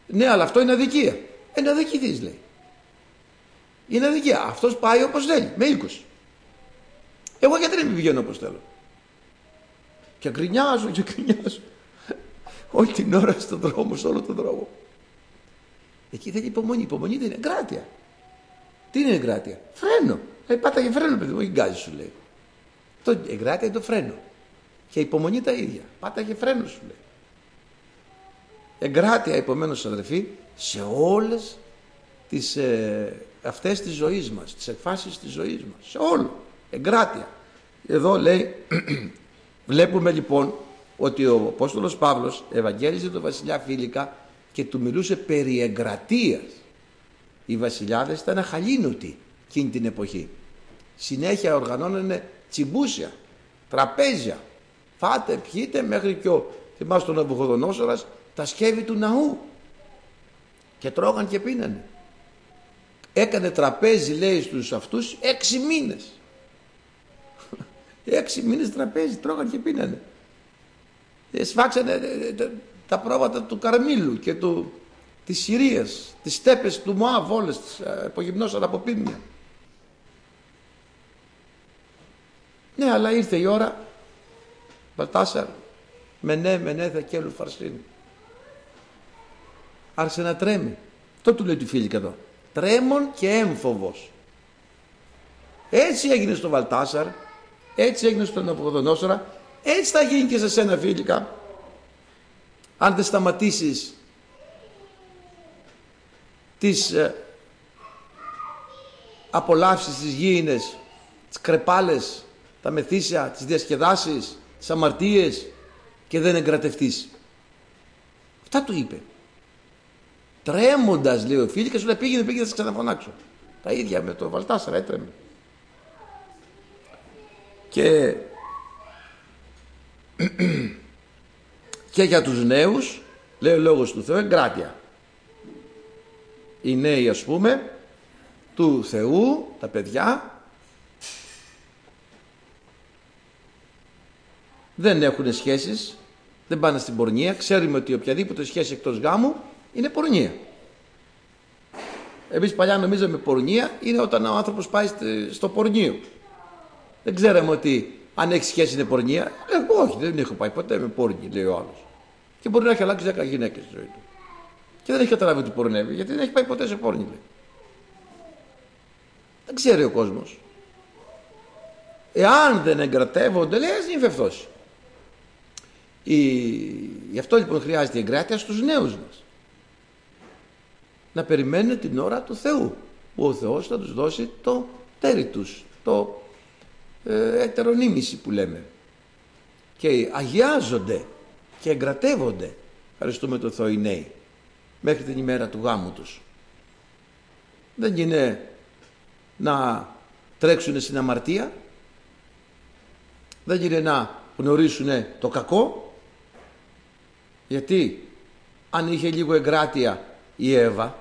Ναι, αλλά αυτό είναι αδικία. Ε, να αδικηθείς, λέει. Είναι αδικία. Αυτός πάει όπως θέλει, με οίκος. Εγώ γιατί δεν πηγαίνω όπως θέλω. Και γκρινιάζω και γκρινιάζω. Όλη την ώρα στον δρόμο, σε όλο τον δρόμο. Εκεί θέλει υπομονή. Υπομονή δεν είναι εγκράτεια. Τι είναι εγκράτεια? Φρένο. Δηλαδή πάταγε φρένο, παιδί μου, όχι γκάζι, σου λέει. Το εγκράτεια είναι το φρένο. Και υπομονή τα ίδια. Πάταγε φρένο, σου λέει. Εγκράτεια, επομένως, αδερφοί, σε όλες τις ε, αυτές της ζωής μας, τις εκφάσεις της ζωής μας, σε όλο. Εγκράτεια. Εδώ λέει, βλέπουμε λοιπόν ότι ο Απόστολος Παύλος ευαγγέλιζε τον βασιλιά Φίλικα και του μιλούσε περί εγκρατείας. Οι βασιλιάδες ήταν αχαλήνωτοι εκείνη την εποχή. Συνέχεια οργανώνανε τσιμπούσια, τραπέζια. Φάτε, πιείτε, μέχρι και ο, θυμάσαι τον Ναβουχοδονόσορας, τα σκεύη του ναού. Και τρώγαν και πίνανε. Έκανε τραπέζι, λέει, στους αυτούς έξι μήνες. Έξι μήνες τραπέζι, τρώγαν και πίνανε. Σφάξανε τα πρόβατα του Καρμίλου και του, της Συρίας, τις στέπες του Μωάβ, όλες τις απογυμνώσαν από πίνια. Ναι, αλλά ήρθε η ώρα, Βαλτάσαρ, μενέ, μενέ, θα κέλου φαρσίνη. Άρχισε να τρέμει. Το του λέει του Φίλικα εδώ. Τρέμον και έμφοβος. Έτσι έγινε στο Βαλτάσαρ, έτσι έγινε στον Ναβουχοδονόσορα, έτσι θα γίνει και σε σένα, Φίλικα. Αν δεν σταματήσεις τις ε, απολαύσεις τις γήινες, τις κρεπάλες, τα μεθύσια, τις διασκεδάσεις, τις αμαρτίες και δεν εγκρατευτείς. Αυτά του είπε. Τρέμοντας, λέει ο Φίλικας, σου λέει πήγαινε, πήγαινε, θα σε ξαναφωνάξω. Τα ίδια με το Βαλτάσαρα, έτρεμε. Και και για τους νέους, λέει ο λόγος του Θεού, εγκράτεια. Οι νέοι, ας πούμε, του Θεού, τα παιδιά, δεν έχουν σχέσεις, δεν πάνε στην πορνεία. Ξέρουμε ότι οποιαδήποτε σχέση εκτός γάμου είναι πορνεία. Εμείς παλιά νομίζαμε πορνεία είναι όταν ο άνθρωπος πάει στο πορνείο. Δεν ξέραμε ότι αν έχει σχέση είναι πορνεία. Εγώ όχι, δεν έχω πάει ποτέ με πόρνη, λέει ο άλλος. Και μπορεί να έχει αλλάξει δέκα γυναίκες στη ζωή του. Και δεν έχει καταλάβει ότι πορνεύει, γιατί δεν έχει πάει ποτέ σε πόρνη, λέει. Δεν ξέρει ο κόσμος. Εάν δεν εγκρατεύονται, λέει, ας μην φευθώσει. Η... Γι' αυτό λοιπόν χρειάζεται η εγκράτεια στους νέους μας. Να περιμένουν την ώρα του Θεού, που ο Θεός θα τους δώσει το τέρι τους, το ε, ετερονίμηση που λέμε. Και αγιάζονται και εγκρατεύονται, ευχαριστούμε τον Θεό, οι νέοι, μέχρι την ημέρα του γάμου τους. Δεν είναι να τρέξουν στην αμαρτία, δεν είναι να γνωρίσουν το κακό, γιατί αν είχε λίγο εγκράτεια η Εύα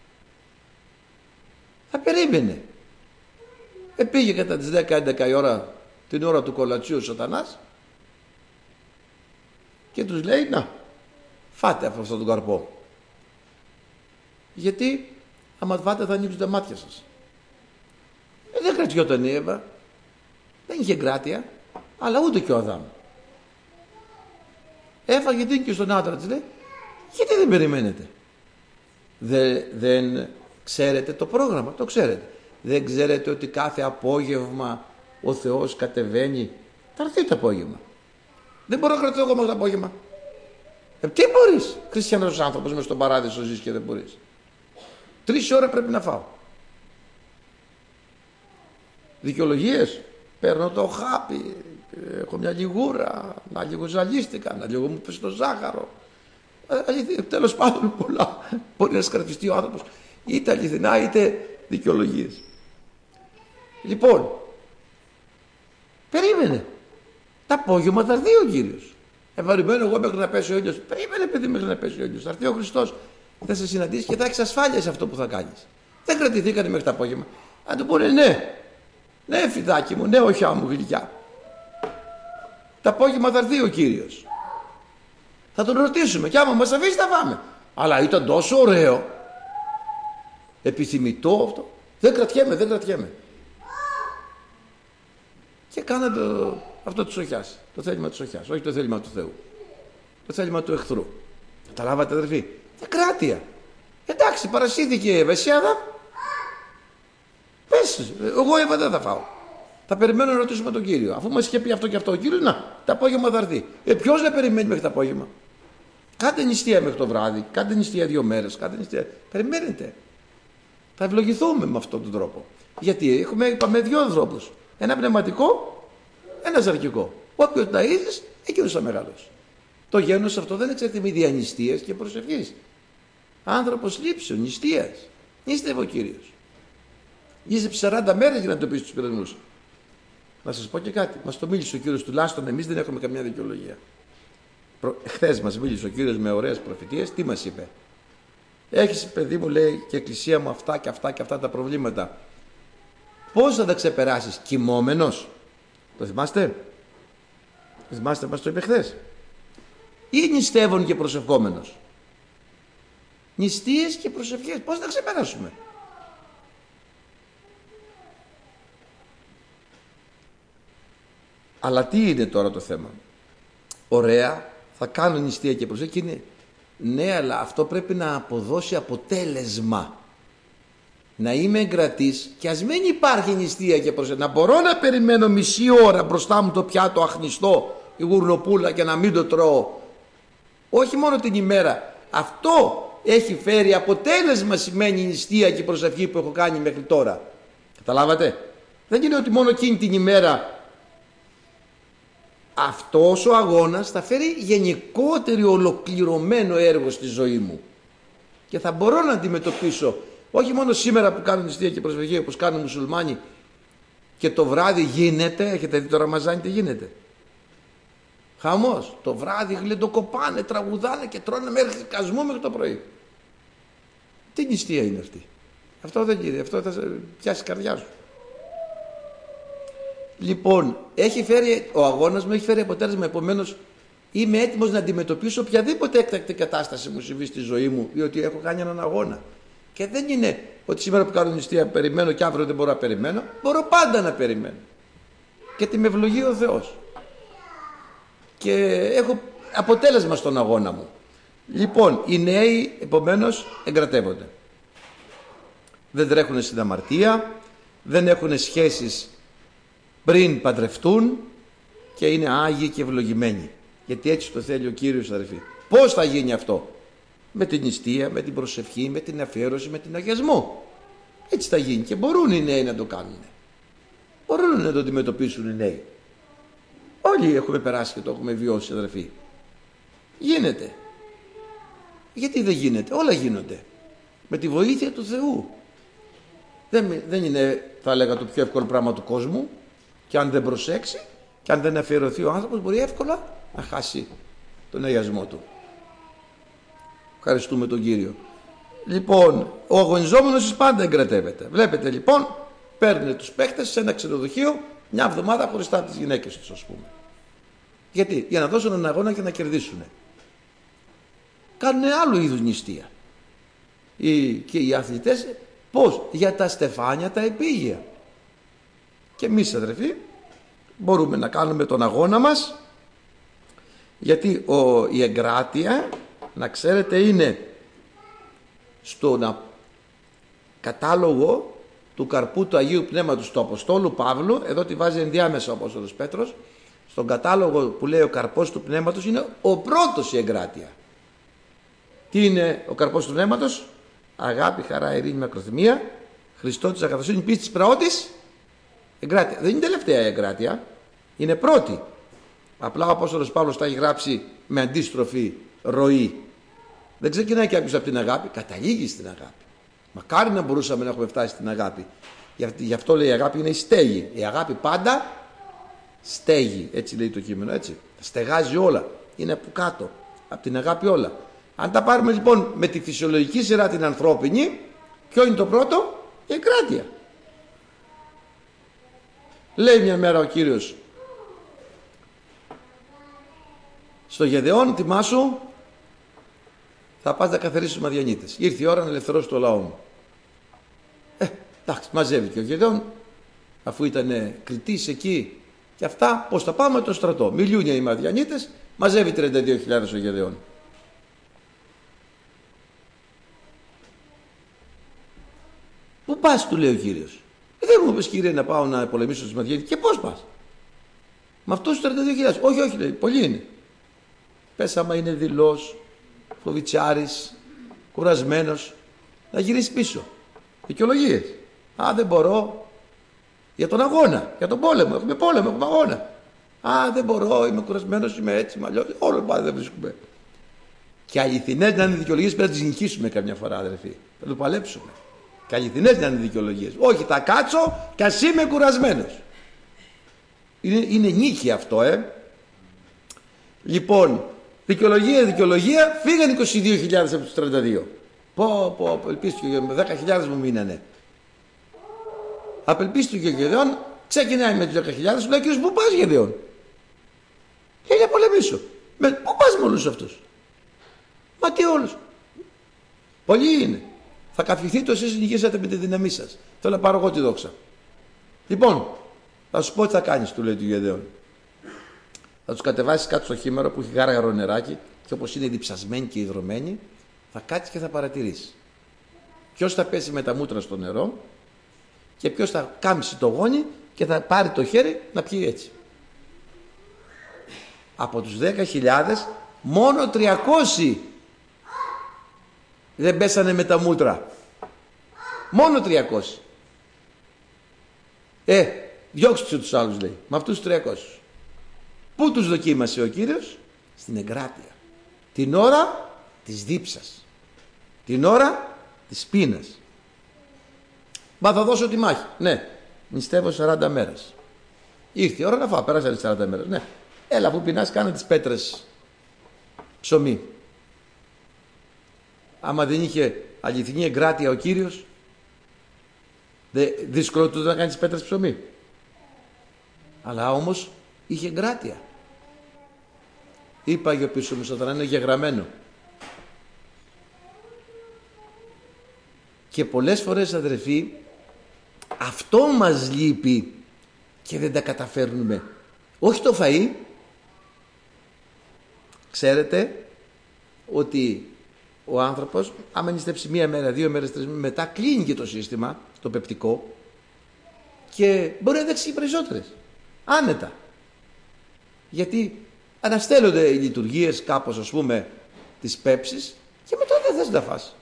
θα περίμενε. Επήγε κατά τις δέκα έντεκα η ώρα, την ώρα του κολατσίου ο Σατανάς, και τους λέει, να φάτε από αυτόν τον καρπό, γιατί άμα φάτε θα ανοίξουν τα μάτια σας. Ε, δεν κρατιόταν η Εύα, δεν είχε εγκράτεια, αλλά ούτε και ο Αδάμ. Έφαγε την και στον άντρα της, λέει, γιατί δεν περιμένετε? Δε, δεν ξέρετε το πρόγραμμα? Το ξέρετε. Δεν ξέρετε ότι κάθε απόγευμα ο Θεός κατεβαίνει? Θα έρθει το απόγευμα. Δεν μπορώ να κρατήσω εγώ μέχρι το απόγευμα. Ε, τι μπορείς? Χριστιανός άνθρωπος μες στον παράδεισο ζεις και δεν μπορείς. Τρεις ώρες πρέπει να φάω. Δικαιολογίες? Παίρνω το χάπι, έχω μια λιγούρα, να λίγο ζαλίστηκα, να λίγο μου πέσει το ζάχαρο. Ε, τέλος πάντων πολλά. Μπορεί να σκαρφιστεί ο άνθρωπος, είτε αληθινά είτε δικαιολογίες. Λοιπόν, περίμενε. Τα απόγευμα θα έρθει ο Κύριος. Ευαρημένο εγώ μέχρι να πέσει ο ήλιος. Περίμενε, παιδί, μέχρι να πέσει ο ήλιος. Θα έρθει ο Χριστός, θα σε συναντήσει και θα έχεις ασφάλεια σε αυτό που θα κάνεις. Δεν κρατηθήκατε μέχρι το απόγευμα. Αν του πούνε ναι, ναι, φιδάκι μου, ναι, οχιά μου γλυκιά. Το απόγευμα θα έρθει ο Κύριος. Θα τον ρωτήσουμε και άμα μας αφήσει θα πάμε. Αλλά ήταν τόσο ωραίο, επιθυμητό αυτό. Δεν κρατιέμαι, δεν κρατιέμαι. Και κάνα το, αυτό της σοχιάς, το θέλημα της σοχιάς, όχι το θέλημα του Θεού. Το θέλημα του εχθρού. Καταλάβατε, αδερφοί? Εκράτεια. Εντάξει, παρασύθηκε η Εύα, εσύ Άδαμ. Πες, εγώ Εύα δεν θα φάω. Θα περιμένω να ρωτήσουμε τον Κύριο. Αφού μας είχε πει αυτό και αυτό ο Κύριος, να, το απόγευμα θα έρθει. Ε, ποιος να περιμένει μέχρι το απόγευμα? Κάντε νηστεία μέχρι το βράδυ, κάντε νηστεία δύο μέρες, κάντε νηστεία. Περιμένετε. Θα ευλογηθούμε με αυτόν τον τρόπο. Γιατί έχουμε, είπαμε, δύο ανθρώπους. Ένα πνευματικό, ένα ζαρκικό. Όποιος να είδες, εκείνος θα μεγαλώσει. Το γένος αυτό δεν εξαρτηθεί με διανηστείας και προσευχής. Άνθρωπος λήψεων, νηστείας. Νήστευε ο Κύριος. Γύζεψε σαράντα μέρες για να το πει στους πειρασμούς. Να σας πω και κάτι. Μας το μίλησε ο Κύριος, τουλάχιστον εμείς δεν έχουμε καμιά δικαιολογία. Χθες μας μίλησε ο Κύριος με ωραίες προφητείες. Τι μας είπε? Έχεις, παιδί μου, λέει, και εκκλησία μου αυτά και αυτά και αυτά τα προβλήματα. Πώς θα τα ξεπεράσεις? Κοιμόμενος? Το θυμάστε? Το θυμάστε, μας το είπε χθες? Ή νηστεύων και προσευχόμενος? Νηστείες και προσευχές. Πώς θα τα ξεπεράσουμε? Αλλά τι είναι τώρα το θέμα? Ωραία, θα κάνω νηστεία και προσευχή και είναι... Ναι, αλλά αυτό πρέπει να αποδώσει αποτέλεσμα. Να είμαι εγκρατής και ας μην υπάρχει νηστεία και προσευχή. Να μπορώ να περιμένω μισή ώρα μπροστά μου το πιάτο αχνιστό, η γουρνοπούλα, και να μην το τρώω. Όχι μόνο την ημέρα. Αυτό έχει φέρει αποτέλεσμα, σημαίνει η νηστεία και η προσευχή που έχω κάνει μέχρι τώρα. Καταλάβατε? Δεν είναι ότι μόνο εκείνη την ημέρα. Αυτός ο αγώνας θα φέρει γενικότερο ολοκληρωμένο έργο στη ζωή μου. Και θα μπορώ να αντιμετωπίσω, όχι μόνο σήμερα που κάνω νηστεία και προσευχή όπως κάνουν οι μουσουλμάνοι και το βράδυ γίνεται, έχετε δει το Ραμαζάνι τι γίνεται? Χαμός. Το βράδυ γλεντοκοπάνε, τραγουδάνε και τρώνε μέχρι κασμού μέχρι το πρωί. Τι νηστεία είναι αυτή? Αυτό δεν γίνεται, αυτό θα πιάσει καρδιά σου. Λοιπόν, έχει φέρει, ο αγώνας μου έχει φέρει αποτέλεσμα, επομένως είμαι έτοιμος να αντιμετωπίσω οποιαδήποτε έκτακτη κατάσταση μου συμβεί στη ζωή μου, διότι έχω κάνει έναν αγώνα. Και δεν είναι ότι σήμερα που κάνω νηστεία περιμένω και αύριο δεν μπορώ να περιμένω. Μπορώ πάντα να περιμένω. Γιατί με ευλογεί ο Θεός. Και έχω αποτέλεσμα στον αγώνα μου. Λοιπόν, οι νέοι επομένως εγκρατεύονται. Δεν τρέχουν στην αμαρτία, δεν έχουν σχέσεις πριν παντρευτούν και είναι άγιοι και ευλογημένοι. Γιατί έτσι το θέλει ο Κύριος, αδερφοί. Πώς θα γίνει αυτό? Με την νηστεία, με την προσευχή, με την αφιέρωση, με την αγιασμό. Έτσι θα γίνει και μπορούν οι νέοι να το κάνουν. Μπορούν να το αντιμετωπίσουν οι νέοι. Όλοι έχουμε περάσει και το έχουμε βιώσει, αδερφοί. Γίνεται. Γιατί δεν γίνεται? Όλα γίνονται. Με τη βοήθεια του Θεού. Δεν, δεν είναι, θα έλεγα, το πιο εύκολο πράγμα του κόσμου. Και αν δεν προσέξει και αν δεν αφιερωθεί ο άνθρωπος, μπορεί εύκολα να χάσει τον αγιασμό του. Ευχαριστούμε τον Κύριο. Λοιπόν, ο αγωνιζόμενος πάντα εγκρατεύεται. Βλέπετε λοιπόν, παίρνουν τους παίχτες σε ένα ξενοδοχείο μια εβδομάδα χωριστά από τις γυναίκες τους, ας πούμε. Γιατί? Για να δώσουν έναν αγώνα και να κερδίσουν. Κάνουν άλλου είδους νηστεία. Οι, και οι αθλητές πώς? Για τα στεφάνια τα επίγεια. Και εμείς, αδερφοί, μπορούμε να κάνουμε τον αγώνα μας, γιατί ο, η εγκράτεια, να ξέρετε, είναι στον κατάλογο του καρπού του Αγίου Πνεύματος του Αποστόλου Παύλου. Εδώ τη βάζει ενδιάμεσα ο Απόστολος Πέτρος. Στον κατάλογο που λέει ο καρπός του Πνεύματος είναι ο πρώτος η εγκράτεια. Τι είναι ο καρπός του Πνεύματος? Αγάπη, χαρά, ειρήνη, μακροθυμία, Χριστότητα, αγαθοσύνη, πίστης, πραότης, εγκράτεια. Δεν είναι τελευταία η εγκράτεια, είναι πρώτη. Απλά ο Απόστολος Παύλος τα έχει γράψει με αντίστροφη ροή. Δεν ξεκινάει κάποιος από την αγάπη, καταλήγει στην αγάπη. Μακάρι να μπορούσαμε να έχουμε φτάσει στην αγάπη. Γι' αυτό λέει η αγάπη είναι η στέγη. Η αγάπη πάντα στέγη. Έτσι λέει το κείμενο, έτσι. Στεγάζει όλα. Είναι από κάτω. Από την αγάπη όλα. Αν τα πάρουμε λοιπόν με τη φυσιολογική σειρά την ανθρώπινη, ποιο είναι το πρώτο? Η εγκράτεια. Λέει μια μέρα ο Κύριος στο Γεδεών, θυμάσου, θα πας να καθαρίσεις τους Μαδιανίτες. Ήρθε η ώρα να ελευθερώσει το λαό μου. Ε, εντάξει, μαζεύει και ο Γεδεών, αφού ήταν κριτής εκεί και αυτά, πώς θα πάμε το στρατό. Μιλούνια οι Μαδιανίτες, μαζεύει τριάντα δύο χιλιάδες ο Γεδεών. Πού πας, του λέει ο Κύριος. Ε, δεν μου πες, Κύριε, να πάω να πολεμήσω τους Μαδιανίτες. Και πώς πας? Με αυτούς τους τριάντα δύο χιλιάδες. Όχι, όχι, λέει, πολλοί είναι. Πες άμα είναι δειλός, φοβιτσιάρης, κουρασμένος, να γυρίσει πίσω. Δικαιολογίες. Α, δεν μπορώ. Για τον αγώνα, για τον πόλεμο. Έχουμε πόλεμο, έχουμε αγώνα. Α, δεν μπορώ, είμαι κουρασμένος, είμαι έτσι, μαλλιώς. Όλο πάλι δεν βρίσκουμε. Και αληθινές να είναι δικαιολογίες, πρέπει να τις νικήσουμε καμιά φορά, αδερφοί. Θα το παλέψουμε. Και αληθινές να είναι δικαιολογίες. Όχι, θα κάτσω κι ας είμαι κουρασμένος. Είναι, είναι νίκη αυτό, ε. Λοιπόν, δικαιολογία, δικαιολογία, φύγαν είκοσι δύο χιλιάδες από τους τριάντα δύο. Πω, πω, απελπίστηκε, δέκα χιλιάδες μου μείνανε. Απελπίστηκε ο Γεδεών, ξεκινάει με τους δέκα χιλιάδες, λέει ο Κύριος, πού πας, Γεδεών? Λέει, να πολεμήσω. Με, πού πας με όλους αυτούς? Μα τι όλους? Πολλοί είναι. Θα καυχηθείτε εσείς νικήσατε με τη δύναμή σας. Θέλω να πάρω εγώ τη δόξα. Λοιπόν, θα σου πω τι θα κάνεις, του λέει του Γεδεών. Θα τους κατεβάσεις κάτω στο χήμαρο που έχει γάργαρο νεράκι και όπως είναι διψασμένοι και υδρωμένοι, θα κάτσεις και θα παρατηρήσεις. Ποιος θα πέσει με τα μούτρα στο νερό και ποιος θα κάμψει το γόνι και θα πάρει το χέρι να πιει έτσι. Από τους δέκα χιλιάδες μόνο τριακόσιοι δεν πέσανε με τα μούτρα. Μόνο τριακόσιοι. Ε, διώξτε τους άλλους, λέει, με αυτούς τους τριακόσιους. Πού τους δοκίμασε ο Κύριος? Στην εγκράτεια. Την ώρα της δίψας. Την ώρα της πείνας. Μα θα δώσω τη μάχη. Ναι, νηστεύω σαράντα μέρες. Ήρθε η ώρα να φάω, πέρασαν τις σαράντα μέρες. Ναι, έλα που πεινάς, κάνε τις πέτρες ψωμί. Άμα δεν είχε αληθινή εγκράτεια ο Κύριος, δε, δύσκολο του να κάνει τις πέτρες ψωμί. Αλλά όμως είχε εγκράτεια. Είπα για πίσω μου σατανά, είναι γεγραμμένο. Και πολλές φορές, αδερφοί, αυτό μας λείπει και δεν τα καταφέρνουμε. Όχι το φαΐ. Ξέρετε ότι ο άνθρωπος, άμα νηστέψει μία μέρα, δύο μέρες, τρεις μέρες, μετά κλείνει και το σύστημα, το πεπτικό, και μπορεί να δέξει περισσότερες. Άνετα. Γιατί αναστέλλονται οι λειτουργίες κάπως, ας πούμε, της πέψης και μετά δεν θες να φας.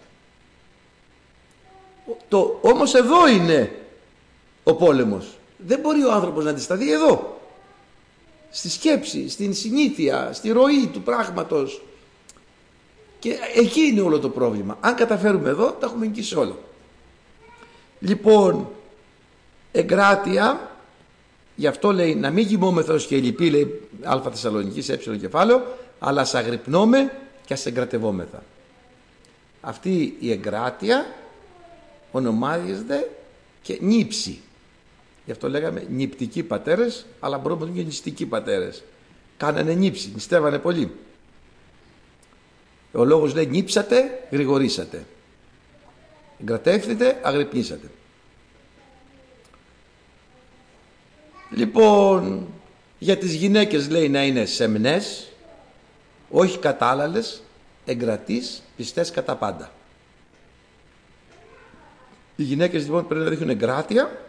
Το, όμως εδώ είναι ο πόλεμος. Δεν μπορεί ο άνθρωπος να αντισταθεί εδώ. Στη σκέψη, στην συνήθεια, στη ροή του πράγματος. Και εκεί είναι όλο το πρόβλημα. Αν καταφέρουμε εδώ, τα έχουμε νικήσει όλα. Λοιπόν, εγκράτεια, γι' αυτό λέει να μην κοιμόμεθα ως και λυπή, λέει Α Θεσσαλονικής, ε κεφάλαιο, αλλά ας αγρυπνώμε και ας εγκρατευόμεθα. Αυτή η εγκράτεια ονομάζεται και νύψη. Γι' αυτό λέγαμε νηπτικοί πατέρες, αλλά μπορούμε να πούμε και νηστικοί πατέρες. Κάνανε νύψη, νηστεύανε πολύ. Ο λόγος λέει νύψατε, γρηγορήσατε. Εγκρατεύθητε, αγρυπνήσατε. Λοιπόν, για τις γυναίκες λέει να είναι σεμνές, όχι κατάλλαλες, εγκρατείς, πιστές κατά πάντα. Οι γυναίκες λοιπόν πρέπει να δείχνουν εγκράτεια.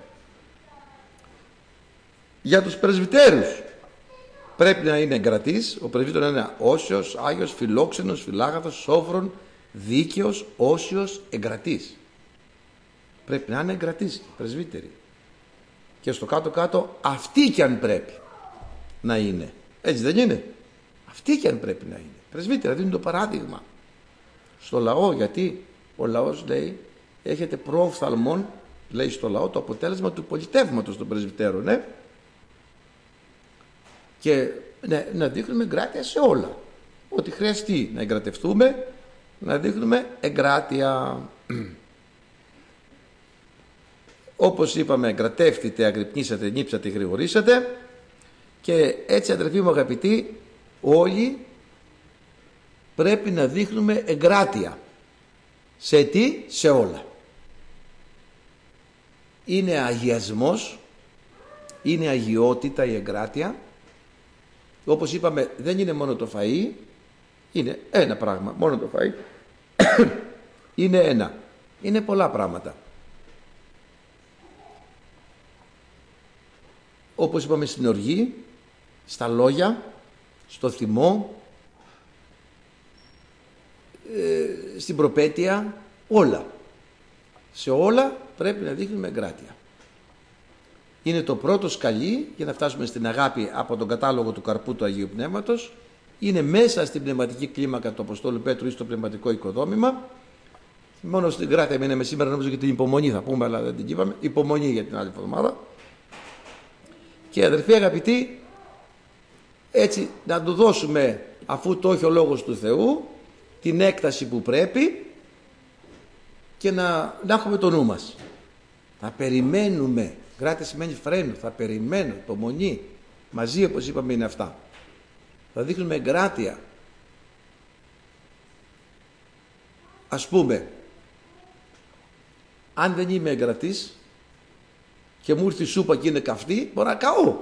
Για τους πρεσβυτέρους πρέπει να είναι εγκρατής, ο πρεσβύτερος να είναι όσιος, άγιος, φιλόξενος, φιλάγαθος, σόφρον, δίκαιος, όσιος, εγκρατής. Πρέπει να είναι εγκρατής οι πρεσβύτεροι. Και στο κάτω-κάτω αυτοί κι αν πρέπει να είναι. Έτσι δεν είναι? Αυτοί κι αν πρέπει να είναι. Πρεσβύτεροι δίνουν το παράδειγμα στο λαό, γιατί ο λαός λέει έχετε προοφθαλμόν, λέει στο λαό, το αποτέλεσμα του πολιτεύματος των πρεσβυτέρων, ναι. Και ναι, να δείχνουμε εγκράτεια σε όλα. Ό,τι χρειαστεί να εγκρατευτούμε, να δείχνουμε εγκράτεια. Όπως είπαμε, εγκρατεύτητε, αγρυπνήσατε, νύψατε, γρηγορήσατε. Και έτσι, αδερφοί μου αγαπητοί, όλοι πρέπει να δείχνουμε εγκράτεια. Σε τι? Σε όλα. Είναι αγιασμός, είναι αγιότητα η εγκράτεια. Όπως είπαμε, δεν είναι μόνο το φαΐ, είναι ένα πράγμα, μόνο το φαΐ. Είναι ένα, είναι πολλά πράγματα. Όπως είπαμε, στην οργή, στα λόγια, στο θυμό, ε, στην προπέτεια, όλα. Σε όλα πρέπει να δείχνουμε εγκράτεια. Είναι το πρώτο σκαλί για να φτάσουμε στην αγάπη από τον κατάλογο του καρπού του Αγίου Πνεύματος. Είναι μέσα στην πνευματική κλίμακα του Αποστόλου Πέτρου ή στο πνευματικό οικοδόμημα. Μόνο στην εγκράτεια μείναμε σήμερα, νομίζω, και την υπομονή θα πούμε, αλλά δεν την είπαμε. Υπομονή για την άλλη εβδομάδα. Και αδερφοί αγαπητοί, έτσι να του δώσουμε, αφού το έχει ο Λόγος του Θεού, την έκταση που πρέπει και να, να έχουμε το νου μας. Να περιμένουμε. Εγκράτεια σημαίνει φρένο. Θα περιμένω, υπομονή. Μαζί, όπως είπαμε, είναι αυτά. Θα δείχνουμε εγκράτεια. Ας πούμε, αν δεν είμαι εγκρατής και μου ήρθε η σούπα και είναι καυτή, μπορώ να καώ.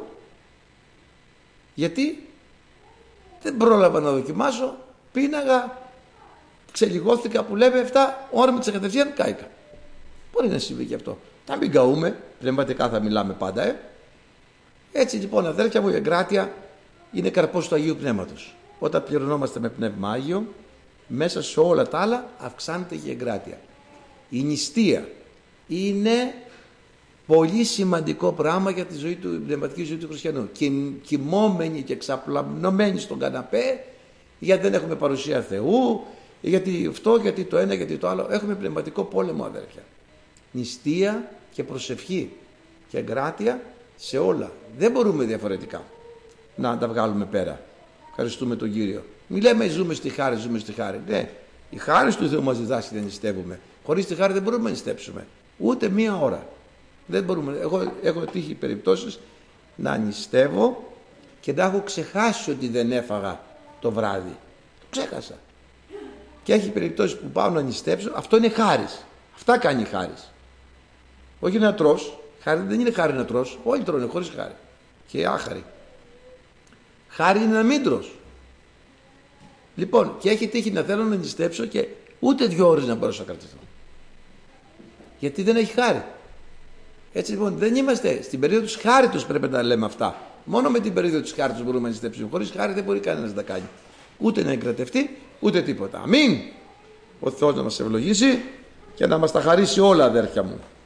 Γιατί δεν πρόλαβα να δοκιμάσω, πίναγα, ξελιγώθηκα που λέμε αυτά, ώρα με τις κατευθείαν κάηκα. Μπορεί να συμβεί και αυτό. Να μην καούμε, πνευματικά θα μιλάμε πάντα, ε. Έτσι λοιπόν, αδέρφια μου, η εγκράτεια είναι καρπός του Αγίου Πνεύματος. Όταν πληρωνόμαστε με Πνεύμα Άγιο, μέσα σε όλα τα άλλα αυξάνεται η εγκράτεια. Η νηστεία είναι πολύ σημαντικό πράγμα για τη ζωή του, η πνευματική ζωή του χριστιανού. Κοιμόμενοι και ξαπλαμμένοι στον καναπέ, γιατί δεν έχουμε παρουσία Θεού, γιατί αυτό, γιατί το ένα, γιατί το άλλο. Έχουμε πνευματικό πόλεμο, αδέρφια. Νηστεία και προσευχή και εγκράτεια σε όλα. Δεν μπορούμε διαφορετικά να τα βγάλουμε πέρα. Ευχαριστούμε τον Κύριο. Μη λέμε ζούμε στη χάρη, ζούμε στη χάρη. Ναι, η χάρη του Θεού μας διδάσκει να νηστεύουμε. Χωρίς τη χάρη δεν μπορούμε να νηστέψουμε. Ούτε μία ώρα. Δεν μπορούμε. Εγώ έχω τύχει περιπτώσεις να νηστεύω και να έχω ξεχάσει ότι δεν έφαγα το βράδυ. Το ξέχασα. Και έχει περιπτώσεις που πάω να νηστέψω. Αυτό είναι χάρις. Αυτά κάνει η χάρις. Όχι να τρως. Χάρη δεν είναι χάρη να τρως. Όλοι τρώνε χωρίς χάρη. Και άχαρη. Χάρη είναι να μην τρως. Λοιπόν, και έχει τύχει να θέλω να νηστέψω και ούτε δύο ώρες να μπορέσω να κρατηθώ. Γιατί δεν έχει χάρη. Έτσι λοιπόν, δεν είμαστε στην περίοδο της χάριτος, πρέπει να λέμε αυτά. Μόνο με την περίοδο της χάριτος μπορούμε να νηστέψουμε. Χωρίς χάρη δεν μπορεί κανένας να τα κάνει. Ούτε να εγκρατευτεί, ούτε τίποτα. Αμήν. Ο Θεός να μας ευλογήσει και να μας τα χαρίσει όλα, αδέρφια μου.